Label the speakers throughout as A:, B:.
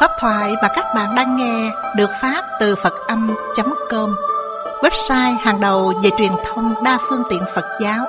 A: Pháp thoại mà các bạn đang nghe được phát từ Phật-âm.com, website hàng đầu về truyền thông đa phương tiện Phật giáo.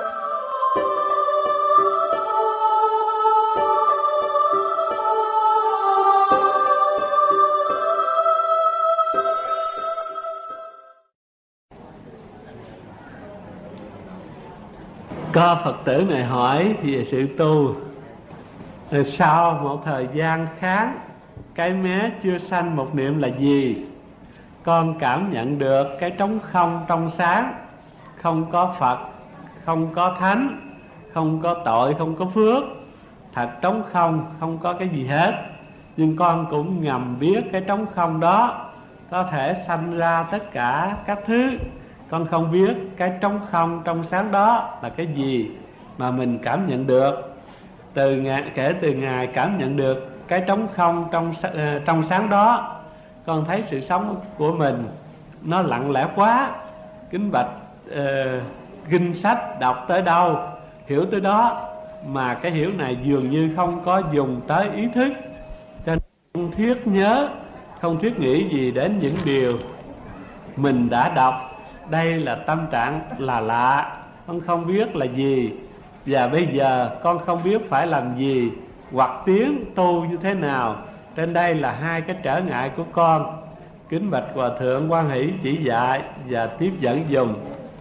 B: Có Phật tử này hỏi về sự tu. Sau một thời gian kháng, cái mé chưa sanh một niệm là gì? Con cảm nhận được cái trống không trong sáng, không có Phật, không có Thánh, không có tội, không có phước. Thật trống không, không có cái gì hết. Nhưng con cũng ngầm biết cái trống không đó có thể sanh ra tất cả các thứ. Con không biết cái trống không trong sáng đó là cái gì mà mình cảm nhận được. Kể từ ngày cảm nhận được cái trống không trong sáng đó, con thấy sự sống của mình nó lặng lẽ quá. Kính bạch kinh sách đọc tới đâu hiểu tới đó, mà cái hiểu này dường như không có dùng tới ý thức, cho nên không thiết nhớ, không thiết nghĩ gì đến những điều mình đã đọc. Đây là tâm trạng là lạ, con không biết là gì. Và bây giờ con không biết phải làm gì hoặc tiến tu như thế nào. Trên đây là hai cái trở ngại của con. Kính bạch Hòa Thượng hoan hỷ chỉ dạy và tiếp dẫn dùng.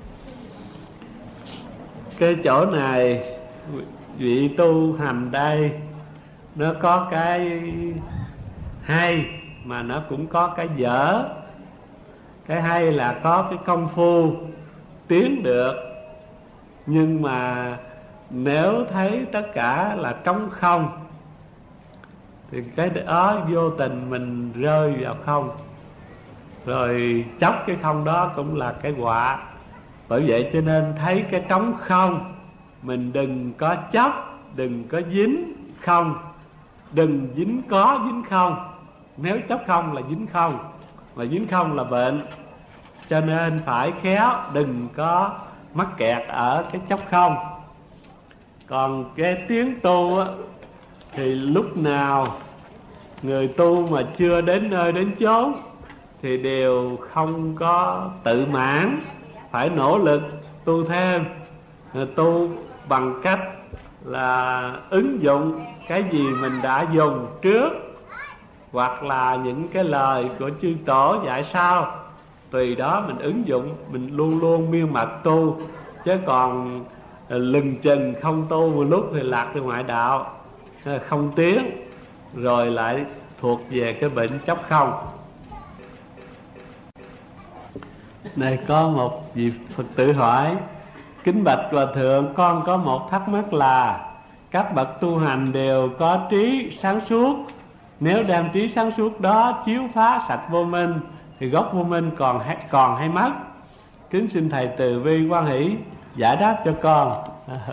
B: Cái chỗ này vị tu hành đây nó có cái hay mà nó cũng có cái dở. Cái hay là có cái công phu tiến được, nhưng mà nếu thấy tất cả là trống không thì cái đó vô tình mình rơi vào không, rồi chốc cái không đó cũng là cái họa. Bởi vậy cho nên thấy cái trống không, mình đừng có chấp, đừng có dính không, đừng dính có dính không. Nếu chấp không là dính không, mà dính không là bệnh. Cho nên phải khéo, đừng có mắc kẹt ở cái chấp không. Còn cái tiếng tu á, thì lúc nào người tu mà chưa đến nơi đến chốn thì đều không có tự mãn, phải nỗ lực tu thêm. Tu bằng cách là ứng dụng cái gì mình đã dùng trước, hoặc là những cái lời của chư tổ dạy sau. Tùy đó mình ứng dụng, mình luôn luôn miên mật tu. Chứ còn lừng chừng không tu một lúc thì lạc từ ngoại đạo, không tiến, rồi lại thuộc về cái bệnh chấp không. Này có một vị Phật tử hỏi: kính bạch Hòa Thượng, con có một thắc mắc là các bậc tu hành đều có trí sáng suốt. Nếu đem trí sáng suốt đó chiếu phá sạch vô minh thì gốc vô minh còn hay mất? Kính xin thầy từ bi hoan hỷ giải đáp cho con.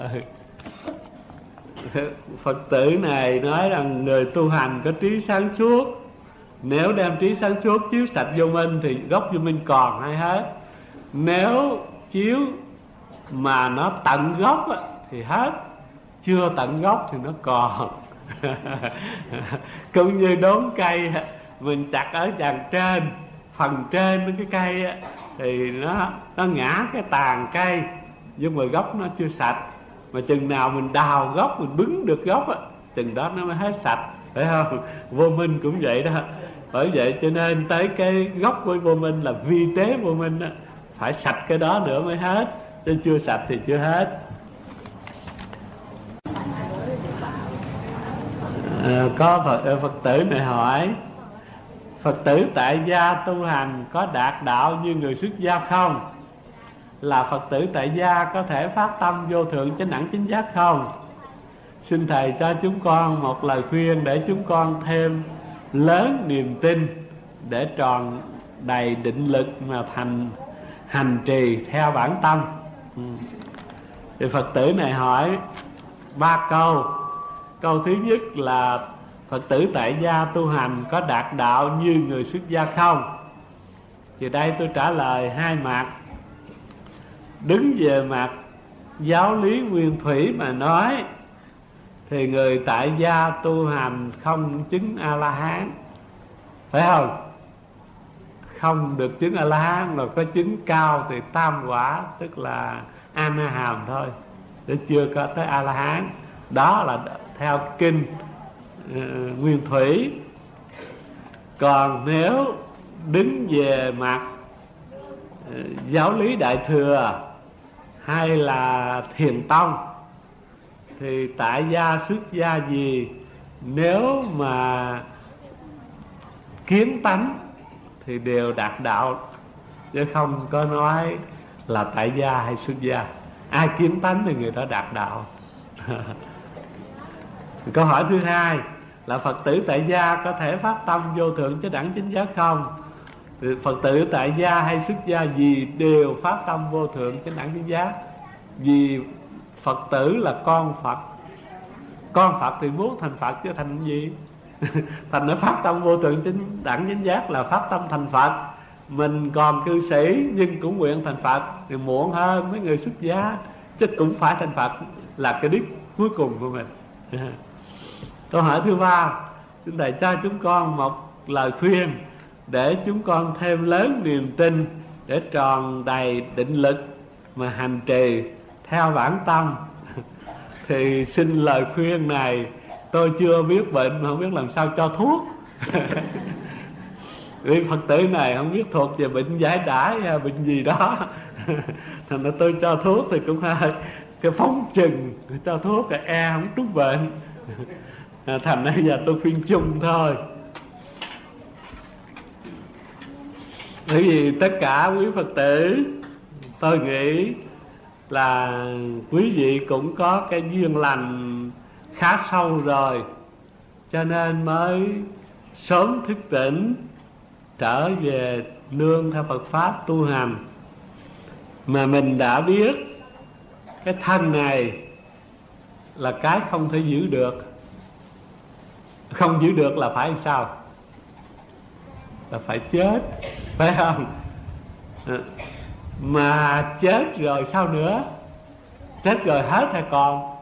B: Phật tử này nói rằng người tu hành có trí sáng suốt, nếu đem trí sáng suốt chiếu sạch vô minh thì gốc vô minh còn hay hết. Nếu chiếu mà nó tận gốc thì hết, chưa tận gốc thì nó còn. Cũng như đốn cây, mình chặt ở tràn trên, phần trên cái cây thì nó ngã cái tàn cây, nhưng mà gốc nó chưa sạch. Mà chừng nào mình đào gốc, mình bứng được gốc chừng đó nó mới hết sạch, phải không? Vô minh cũng vậy đó. Bởi vậy cho nên tới cái gốc của vô minh là vi tế vô minh phải sạch cái đó nữa mới hết, chứ chưa sạch thì chưa hết. Có Phật tử này hỏi: Phật tử tại gia tu hành có đạt đạo như người xuất gia không? Là Phật tử tại gia có thể phát tâm vô thượng chánh đẳng chánh giác không? Xin thầy cho chúng con một lời khuyên để chúng con thêm lớn niềm tin, để tròn đầy định lực mà hành trì theo bản tâm. Thì Phật tử này hỏi 3 câu. Câu thứ nhất là Phật tử tại gia tu hành có đạt đạo như người xuất gia không? Thì đây tôi trả lời hai mặt. Đứng về mặt giáo lý nguyên thủy mà nói thì người tại gia tu hành không chứng A-la-hán, phải không? Không được chứng A-la-hán, rồi có chứng cao thì tam quả, tức là A-na-hàm thôi, để chưa có tới A-la-hán. Đó là theo kinh Nguyên Thủy. Còn nếu đứng về mặt giáo lý Đại Thừa hay là Thiền Tông thì tại gia xuất gia gì, nếu mà kiến tánh thì đều đạt đạo, chứ không có nói là tại gia hay xuất gia. Ai kiến tánh thì người đó đạt đạo. Câu hỏi thứ hai là Phật tử tại gia có thể phát tâm vô thượng chánh đẳng chánh giác không? Thì Phật tử tại gia hay xuất gia gì đều phát tâm vô thượng chánh đẳng chánh giác. Vì Phật tử là con Phật. Con Phật thì muốn thành Phật chứ thành gì? Thành nó phát tâm vô thượng chánh đẳng chánh giác là phát tâm thành Phật. Mình còn cư sĩ nhưng cũng nguyện thành Phật thì muộn hơn mấy người xuất gia, chứ cũng phải thành Phật là cái đích cuối cùng của mình. Câu hỏi thứ ba, xin Thầy cho chúng con một lời khuyên để chúng con thêm lớn niềm tin, để tròn đầy định lực mà hành trì theo bản tâm. Thì xin lời khuyên này, tôi chưa biết bệnh mà không biết làm sao cho thuốc. Vì Phật tử này không biết thuộc về bệnh giải đãi hay bệnh gì đó. Thành ra tôi cho thuốc thì cũng hơi cái phóng chừng, cho thuốc cái không trúng bệnh. Thành ra giờ tôi khuyên chung thôi. Bởi vì tất cả quý Phật tử, tôi nghĩ là quý vị cũng có cái duyên lành khá sâu rồi, cho nên mới sớm thức tỉnh, trở về nương theo Phật Pháp tu hành. Mà mình đã biết cái thân này là cái không thể giữ được. Không giữ được là phải sao? Là phải chết, phải không? Mà chết rồi sao nữa? Chết rồi hết hay còn?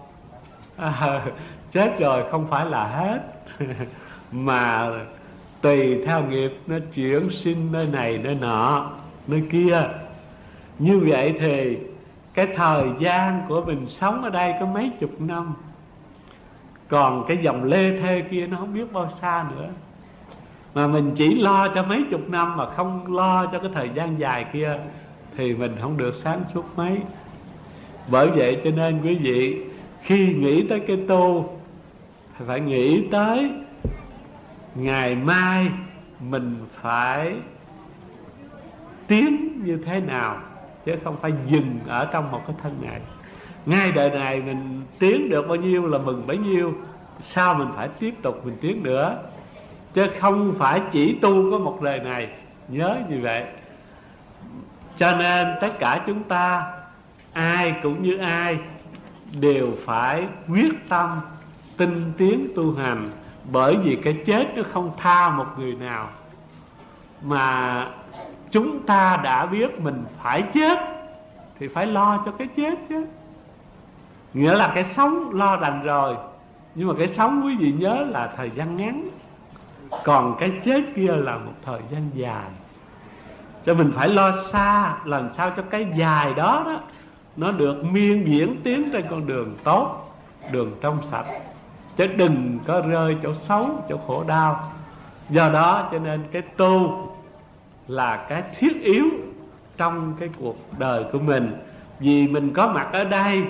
B: Chết rồi không phải là hết. Mà tùy theo nghiệp nó chuyển sinh nơi này nơi nọ nơi kia. Như vậy thì cái thời gian của mình sống ở đây có mấy chục năm, còn cái dòng lê thê kia nó không biết bao xa nữa. Mà mình chỉ lo cho mấy chục năm mà không lo cho cái thời gian dài kia thì mình không được sáng suốt mấy. Bởi vậy cho nên quý vị khi nghĩ tới cái tu thì phải nghĩ tới ngày mai mình phải tiến như thế nào, chứ không phải dừng ở trong một cái thân này. Ngay đời này mình tiến được bao nhiêu là mừng bấy nhiêu, sao mình phải tiếp tục mình tiến nữa, chứ không phải chỉ tu có một đời này. Nhớ như vậy. Cho nên tất cả chúng ta, ai cũng như ai, đều phải quyết tâm tinh tiến tu hành. Bởi vì cái chết nó không tha một người nào. Mà chúng ta đã biết mình phải chết thì phải lo cho cái chết chứ. Nghĩa là cái sống lo đành rồi, nhưng mà cái sống quý vị nhớ là thời gian ngắn, còn cái chết kia là một thời gian dài. Cho mình phải lo xa, làm sao cho cái dài đó đó nó được miên diễn tiến trên con đường tốt, đường trong sạch, chứ đừng có rơi chỗ xấu, chỗ khổ đau. Do đó cho nên cái tu là cái thiết yếu trong cái cuộc đời của mình. Vì mình có mặt ở đây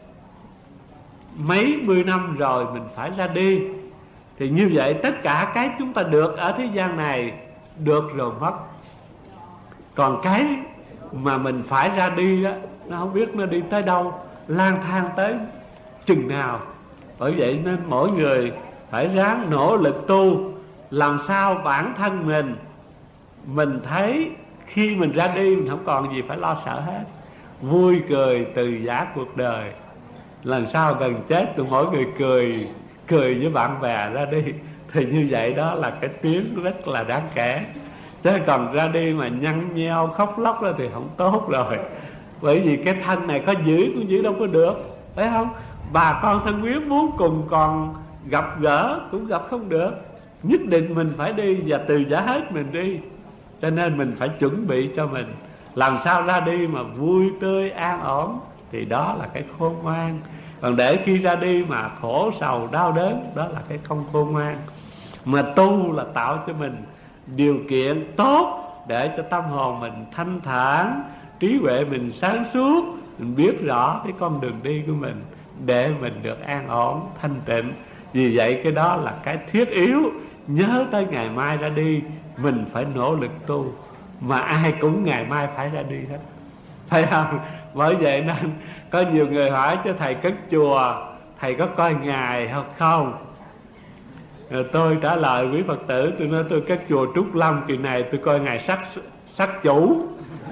B: mấy mươi năm rồi, mình phải ra đi. Thì như vậy tất cả cái chúng ta được ở thế gian này được rồi mất. Còn cái mà mình phải ra đi đó, nó không biết nó đi tới đâu, lang thang tới chừng nào. Bởi vậy nên mỗi người phải ráng nỗ lực tu, làm sao bản thân mình thấy khi mình ra đi mình không còn gì phải lo sợ hết, vui cười từ giả cuộc đời. Lần sau gần chết tụi mỗi người cười với bạn bè ra đi, thì như vậy đó là cái tiếng rất là đáng kể. Chứ còn ra đi mà nhăn nheo khóc lóc đó thì không tốt rồi. Bởi vì cái thân này có giữ cũng giữ đâu có được, phải không? Bà con thân quyến muốn cùng còn gặp gỡ cũng gặp không được. nhất định mình phải đi và từ giá hết mình đi. Cho nên mình phải chuẩn bị cho mình làm sao ra đi mà vui tươi an ổn, thì đó là cái khôn ngoan. Còn để khi ra đi mà khổ sầu đau đớn, đó là cái không khôn ngoan. Mà tu là tạo cho mình điều kiện tốt để cho tâm hồn mình thanh thản, trí huệ mình sáng suốt, mình biết rõ cái con đường đi của mình để mình được an ổn, thanh tịnh. Vì vậy cái đó là cái thiết yếu. Nhớ tới ngày mai ra đi mình phải nỗ lực tu, mà ai cũng ngày mai phải ra đi hết, phải không? Bởi vậy nên có nhiều người hỏi cho thầy cất chùa, thầy có coi ngày hoặc không? Rồi tôi trả lời quý Phật tử, tôi nói tôi cất chùa Trúc Lâm, kỳ này tôi coi ngày sắc chủ.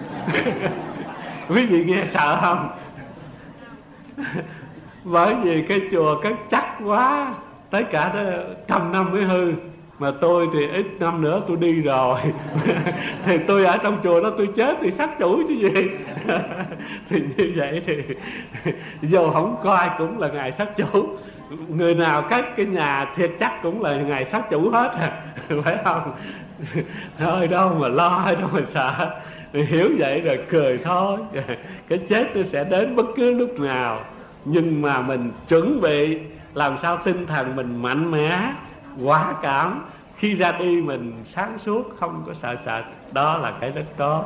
B: Quý vị nghe sợ không? Bởi vì cái chùa cất chắc quá, tất cả đó 100 năm mới hư. Mà tôi thì ít năm nữa tôi đi rồi. Thì tôi ở trong chùa đó tôi chết thì sắc chủ chứ gì. Thì như vậy thì dù không coi cũng là ngày sắc chủ. Người nào cất cái nhà thiệt chắc cũng là ngày sắc chủ hết à. Phải không? Thôi đâu mà lo, đâu mà sợ. Hiểu vậy rồi cười thôi. Cái chết nó sẽ đến bất cứ lúc nào. Nhưng mà mình chuẩn bị làm sao tinh thần mình mạnh mẽ, quả cảm, khi ra đi mình sáng suốt, không có sợ sệt. Đó là cái rất tốt.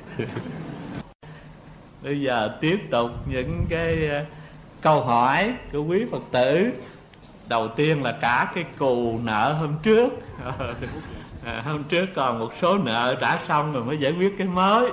B: Bây giờ tiếp tục những cái câu hỏi của quý Phật tử. Đầu tiên là trả cái cù nợ hôm trước. Hôm trước còn một số nợ trả xong rồi mới giải quyết cái mới.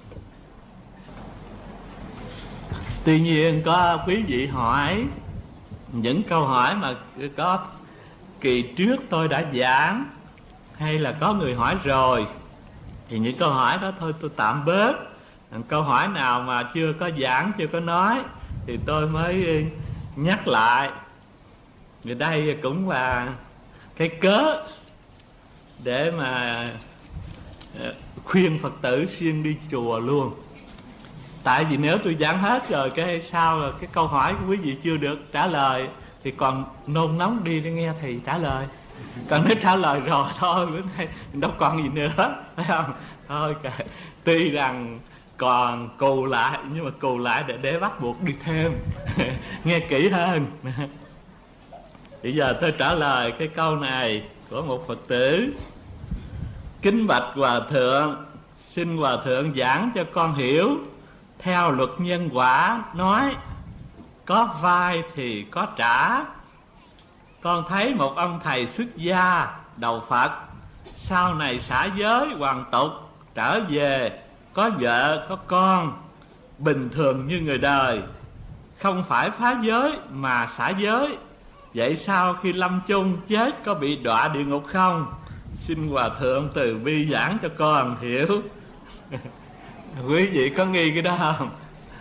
B: Tuy nhiên có quý vị hỏi những câu hỏi mà có kỳ trước tôi đã giảng, hay là có người hỏi rồi, thì những câu hỏi đó thôi tôi tạm bớt. Câu hỏi nào mà chưa có giảng, chưa có nói thì tôi mới nhắc lại. Vì đây cũng là cái cớ để mà khuyên Phật tử xuyên đi chùa luôn. Tại vì nếu tôi giảng hết rồi cái sau là cái câu hỏi của quý vị chưa được trả lời thì còn nôn nóng đi để nghe thầy trả lời. Còn nếu trả lời rồi thôi, bữa nay đâu còn gì nữa, phải không? Thôi tuy rằng còn cù lại, nhưng mà cù lại để bắt buộc đi thêm. Nghe kỹ hơn. Bây giờ tôi trả lời cái câu này của một Phật tử. Kính bạch Hòa Thượng, xin Hòa Thượng giảng cho con hiểu. Theo luật nhân quả nói, có vay thì có trả. Con thấy một ông thầy xuất gia đầu Phật, sau này xả giới hoàn tục, trở về có vợ có con, bình thường như người đời, không phải phá giới mà xả giới. Vậy sau khi lâm chung chết có bị đọa địa ngục không? Xin Hòa Thượng từ bi giảng cho con hiểu. Quý vị có nghi cái đó không?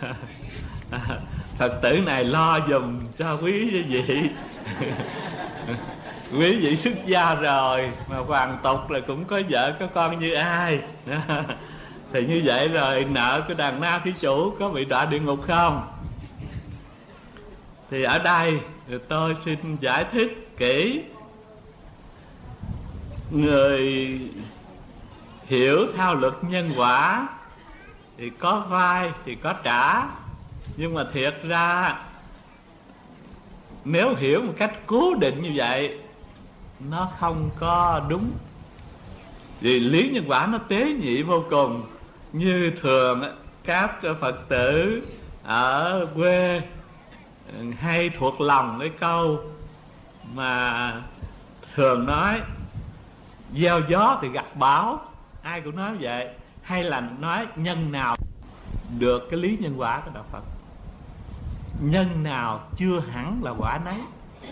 B: Phật tử này lo dùm cho quý vị. Quý vị xuất gia rồi mà hoàn tục là cũng có vợ có con như ai. Thì như vậy rồi nợ cái đàn na thí chủ có bị đọa địa ngục không? Thì ở đây tôi xin giải thích kỹ. Người hiểu theo luật nhân quả thì có vay thì có trả. Nhưng mà thiệt ra nếu hiểu một cách cố định như vậy nó không có đúng. Vì lý nhân quả nó tế nhị vô cùng. Như thường các Phật tử ở quê hay thuộc lòng cái câu mà thường nói gieo gió thì gặt bão. Ai cũng nói vậy. Hay là nói nhân nào được cái lý nhân quả của Đạo Phật, nhân nào chưa hẳn là quả nấy.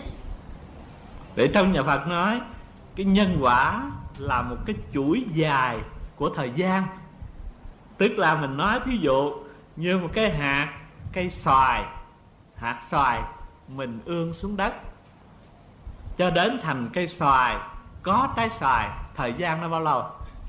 B: Để trong nhà Phật nói cái nhân quả là một cái chuỗi dài của thời gian. Tức là mình nói thí dụ như một cái hạt cây xoài, hạt xoài mình ương xuống đất cho đến thành cây xoài, có trái xoài, thời gian nó bao lâu?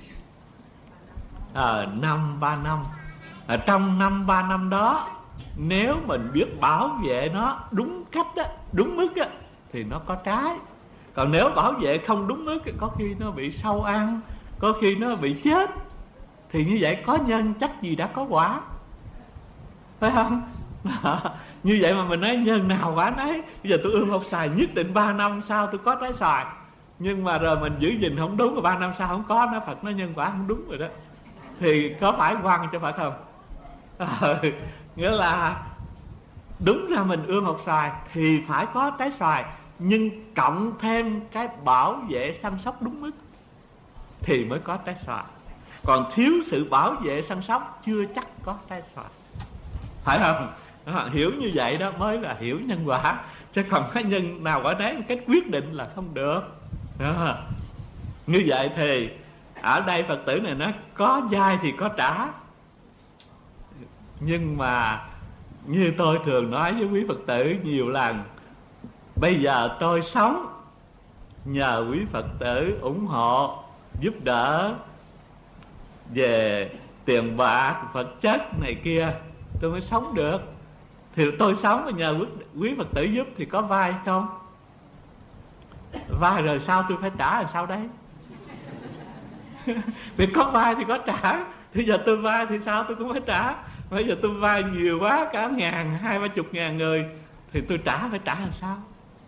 B: 5-3 năm. Ở trong 5-3 năm đó, nếu mình biết bảo vệ nó đúng cách đó, đúng mức đó, thì nó có trái. Còn nếu bảo vệ không đúng mức, có khi nó bị sâu ăn, có khi nó bị chết, thì như vậy có nhân chắc gì đã có quả, phải không? Như vậy mà mình nói nhân nào quả nấy. Bây giờ tôi ươm hột xoài nhất định 3 năm sau tôi có trái xoài, nhưng mà rồi mình giữ gìn không đúng, rồi 3 năm sau không có, nó Phật nói nhân quả không đúng rồi đó, thì có phải quăng cho Phật không? Nghĩa là đúng ra mình ươm hột xoài thì phải có trái xoài, nhưng cộng thêm cái bảo vệ săn sóc đúng mức thì mới có trái xoài. Còn thiếu sự bảo vệ săn sóc chưa chắc có trái xoài, phải không? Hiểu như vậy đó mới là hiểu nhân quả. Chứ còn cái nhân nào quả đấy một cách quyết định là không được. Như vậy thì ở đây Phật tử này nói có vay thì có trả. Nhưng mà như tôi thường nói với quý Phật tử nhiều lần, bây giờ tôi sống nhờ quý Phật tử ủng hộ, giúp đỡ về tiền bạc, vật chất này kia, tôi mới sống được. Thì tôi sống mà nhờ quý Phật tử giúp thì có vay không? Vay rồi sao tôi phải trả làm sao đấy? Vì có vay thì có trả. Thì giờ tôi vay thì sao tôi cũng phải trả. Bây giờ tôi vay nhiều quá, cả 20-30 người, thì tôi phải trả làm sao?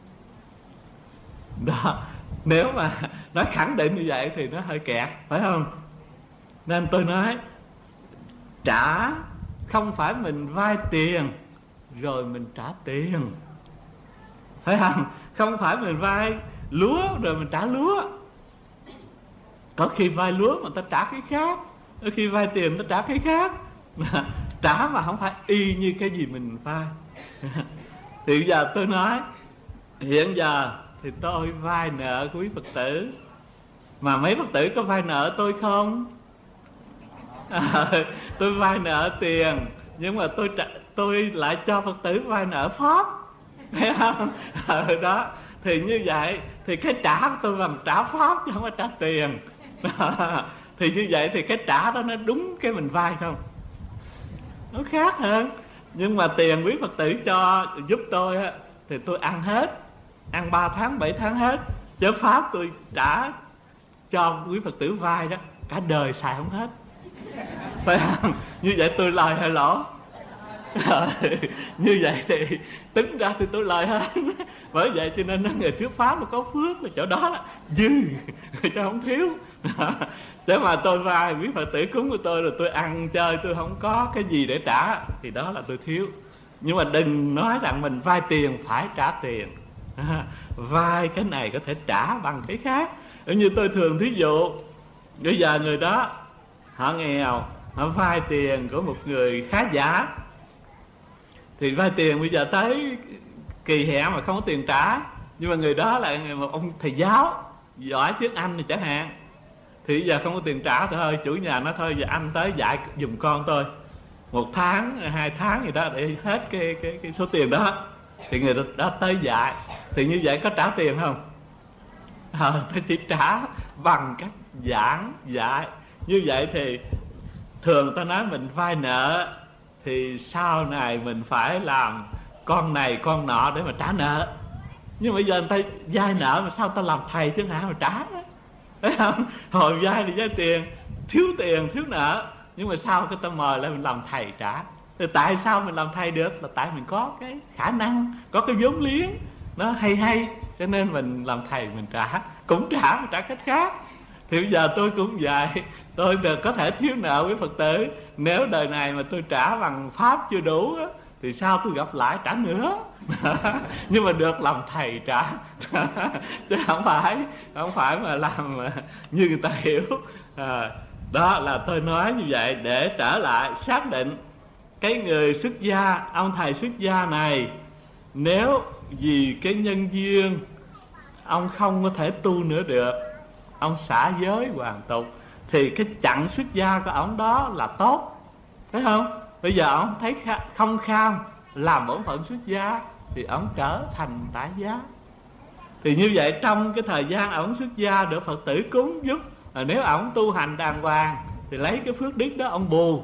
B: Đó, nếu mà nói khẳng định như vậy thì nó hơi kẹt, phải không? Nên tôi nói trả không phải mình vay tiền rồi mình trả tiền, phải không? Không phải mình vay lúa rồi mình trả lúa. Có khi vay lúa mà ta trả cái khác, có khi vay tiền ta trả cái khác. Trả mà không phải y như cái gì mình vay. Thì bây giờ tôi nói hiện giờ thì tôi vay nợ của quý Phật tử, mà mấy Phật tử có vay nợ tôi không? Tôi vay nợ tiền, nhưng mà tôi lại cho Phật tử vay nợ pháp, thấy không? Đó, thì như vậy thì cái trả của tôi bằng trả pháp chứ không phải trả tiền. Thì như vậy thì cái trả đó nó đúng cái mình vay không? Nó khác hơn. Nhưng mà tiền quý Phật tử cho giúp tôi á, thì tôi ăn hết, ăn 3 tháng 7 tháng hết. Chứ pháp tôi trả cho quý Phật tử vay đó, cả đời xài không hết, phải không? Như vậy tôi lời hay lỗ? Như vậy thì tính ra thì tôi lời hết. Bởi vậy cho nên người thuyết pháp mà có phước là chỗ đó là dư, chứ không thiếu. Chứ mà tôi vay quý Phật tử cúng của tôi rồi tôi ăn chơi, tôi không có cái gì để trả, thì đó là tôi thiếu. Nhưng mà đừng nói rằng mình vay tiền phải trả tiền. Vay cái này có thể trả bằng cái khác. Như tôi thường thí dụ, bây giờ người đó họ nghèo, họ vay tiền của một người khá giả, thì vay tiền bây giờ tới kỳ hẹn mà không có tiền trả. Nhưng mà người đó là một ông thầy giáo giỏi tiếng Anh thì chẳng hạn, thì bây giờ không có tiền trả, thôi chủ nhà nói thôi giờ anh tới dạy giùm con tôi 1 tháng 2 tháng gì đó để hết cái số tiền đó. Thì người đó tới dạy, thì như vậy có trả tiền không? Tôi chỉ trả bằng cách giảng dạy. Như vậy thì thường người ta nói mình vay nợ thì sau này mình phải làm con này con nọ để mà trả nợ. Nhưng bây giờ người ta vay nợ mà sao ta làm thầy thế nào mà trả, phải không? Hồi vay thì vay tiền, thiếu nợ, nhưng mà sau cái ta mời lại mình làm thầy trả. Thì tại sao mình làm thầy được? Là tại mình có cái khả năng, có cái vốn liếng nó hay, cho nên mình làm thầy mình trả, cũng trả mà trả cách khác. Thì bây giờ tôi cũng vậy, tôi có thể thiếu nợ với Phật tử. Nếu đời này mà tôi trả bằng pháp chưa đủ thì sao tôi gặp lại trả nữa. Nhưng mà được làm thầy trả. Chứ không phải mà làm như người ta hiểu. Đó là tôi nói như vậy để trở lại xác định cái người xuất gia, ông thầy xuất gia này, nếu vì cái nhân duyên ông không có thể tu nữa được, ông xả giới hoàn tục, thì cái chặng xuất gia của ông đó là tốt, phải không? Bây giờ ông thấy không kham làm bổn phận xuất gia thì ông trở thành tại gia. Thì như vậy trong cái thời gian ông xuất gia được Phật tử cúng giúp, nếu ông tu hành đàng hoàng thì lấy cái phước đức đó ông bù.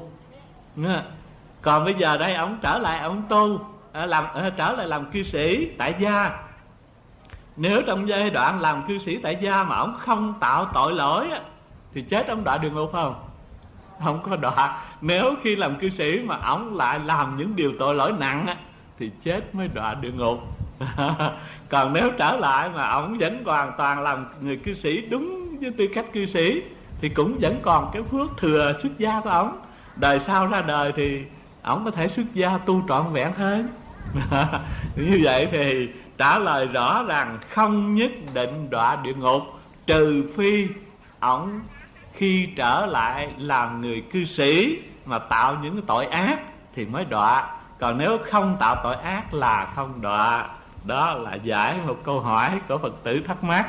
B: Còn bây giờ đây ông trở lại ông tu, trở lại làm cư sĩ tại gia,
C: Nếu trong giai đoạn làm cư sĩ tại gia mà ông không tạo tội lỗi á, thì chết ông đọa địa ngục không? Không có đọa. Nếu khi làm cư sĩ mà ông lại làm những điều tội lỗi nặng á, thì chết mới đọa địa ngục. Còn nếu trở lại mà ông vẫn hoàn toàn làm người cư sĩ đúng với tư cách cư sĩ, thì cũng vẫn còn cái phước thừa xuất gia của ông. Đời sau ra đời thì ông có thể xuất gia tu trọn vẹn hơn. Như vậy thì trả lời rõ ràng không nhất định đọa địa ngục, trừ phi ông khi trở lại làm người cư sĩ mà tạo những cái tội ác thì mới đọa. Còn nếu không tạo tội ác là không đọa. Đó là giải một câu hỏi của Phật tử thắc mắc.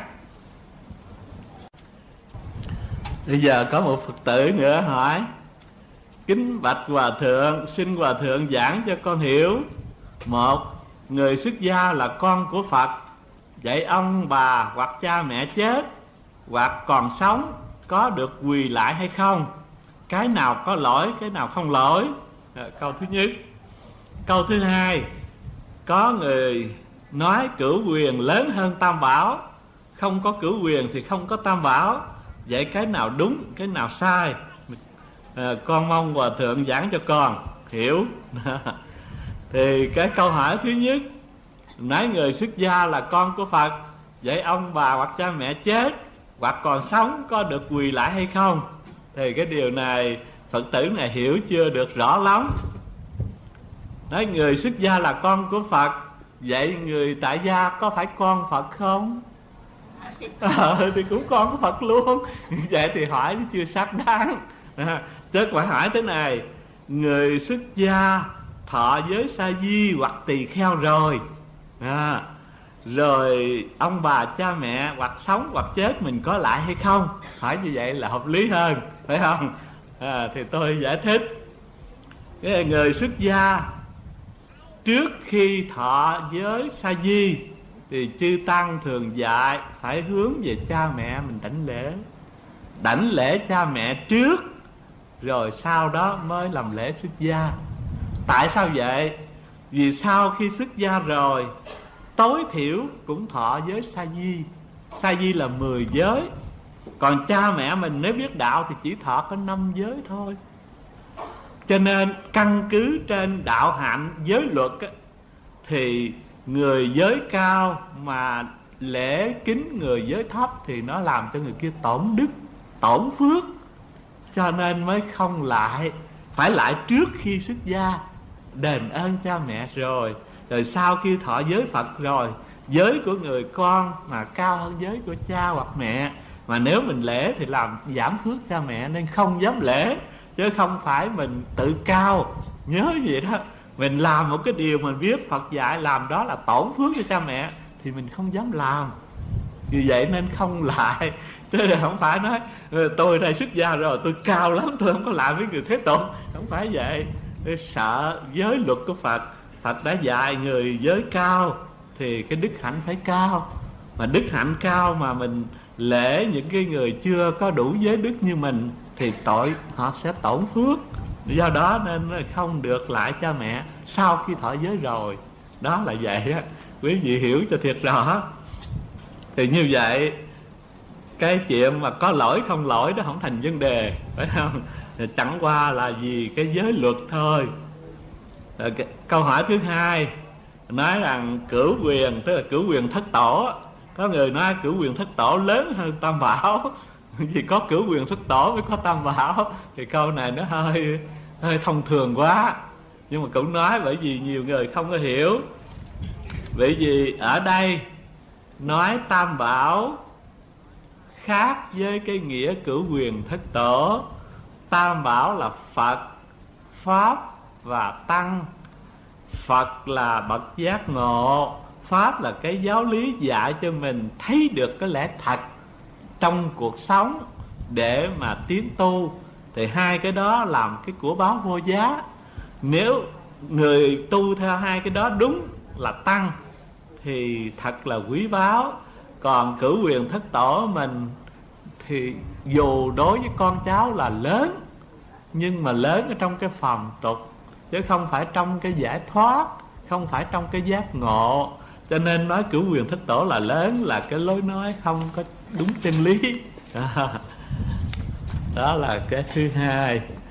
C: Bây giờ có một Phật tử nữa hỏi: kính bạch Hòa Thượng, xin Hòa Thượng giảng cho con hiểu. Một, người xuất gia là con của Phật, vậy ông bà hoặc cha mẹ chết hoặc còn sống có được quỳ lại hay không? Cái nào có lỗi, cái nào không lỗi? Câu thứ nhất. Câu thứ hai, có người nói cửu quyền lớn hơn tam bảo, không có cửu quyền thì không có tam bảo. Vậy cái nào đúng, cái nào sai? Con mong Hòa Thượng giảng cho con hiểu. Thì cái câu hỏi thứ nhất, nói người xuất gia là con của Phật, vậy ông bà hoặc cha mẹ chết hoặc còn sống có được quỳ lại hay không? Thì cái điều này Phật tử này hiểu chưa được rõ lắm. Nói người xuất gia là con của Phật, vậy người tại gia có phải con Phật không? Thì cũng con của Phật luôn. Vậy thì hỏi chứ chưa xác đáng. Chứ phải hỏi thế này: người xuất gia thọ giới sa di hoặc tỳ kheo rồi, rồi ông bà cha mẹ hoặc sống hoặc chết mình có lại hay không? Hỏi như vậy là hợp lý hơn, phải không? Thì tôi giải thích. Cái người xuất gia trước khi thọ giới sa di thì chư tăng thường dạy phải hướng về cha mẹ mình đảnh lễ. Đảnh lễ cha mẹ trước, rồi sau đó mới làm lễ xuất gia. Tại sao vậy? Vì sau khi xuất gia rồi, tối thiểu cũng thọ giới sa di. Sa di là 10 giới. Còn cha mẹ mình nếu biết đạo thì chỉ thọ có 5 giới thôi. Cho nên căn cứ trên đạo hạnh giới luật á, thì người giới cao mà lễ kính người giới thấp thì nó làm cho người kia tổn đức, tổn phước. Cho nên mới không lại, phải lại trước khi xuất gia, đền ơn cha mẹ rồi sau khi thọ giới Phật rồi, giới của người con mà cao hơn giới của cha hoặc mẹ, mà nếu mình lễ thì làm giảm phước cha mẹ, nên không dám lễ. Chứ không phải mình tự cao. Nhớ vậy đó, mình làm một cái điều mình biết Phật dạy làm đó là tổn phước cho cha mẹ thì mình không dám làm. Vì vậy nên không lại. Chứ không phải nói tôi đây xuất gia rồi tôi cao lắm, tôi không có làm với người thế tục. Không phải vậy. Tôi sợ giới luật của Phật. Phật đã dạy người giới cao thì cái đức hạnh phải cao. Mà đức hạnh cao mà mình lễ những cái người chưa có đủ giới đức như mình thì tội họ sẽ tổn phước. Do đó nên không được lại cha mẹ sau khi thọ giới rồi. Đó là vậy á. Quý vị hiểu cho thiệt rõ. Thì như vậy cái chuyện mà có lỗi không lỗi đó không thành vấn đề, phải không? Chẳng qua là vì cái giới luật thôi. Câu hỏi thứ hai nói rằng cửu quyền, tức là cửu quyền thất tổ. Có người nói cửu quyền thất tổ lớn hơn tam bảo. Vì có cửu quyền thất tổ mới có tam bảo. Thì câu này nó hơi thông thường quá. Nhưng mà cũng nói bởi vì nhiều người không có hiểu. Bởi vì ở đây nói tam bảo khác với cái nghĩa cửu quyền thất tổ. Tam bảo là Phật, Pháp và Tăng. Phật là bậc giác ngộ, Pháp là cái giáo lý dạy cho mình thấy được cái lẽ thật trong cuộc sống để mà tiến tu. Thì hai cái đó làm cái của báo vô giá. Nếu người tu theo hai cái đó đúng là tăng thì thật là quý báu. Còn cửu quyền thất tổ mình thì dù đối với con cháu là lớn, nhưng mà lớn ở trong cái phàm tục, chứ không phải trong cái giải thoát, không phải trong cái giác ngộ. Cho nên nói cửu quyền thất tổ là lớn, là cái lối nói không có đúng chân lý. Đó là cái thứ hai.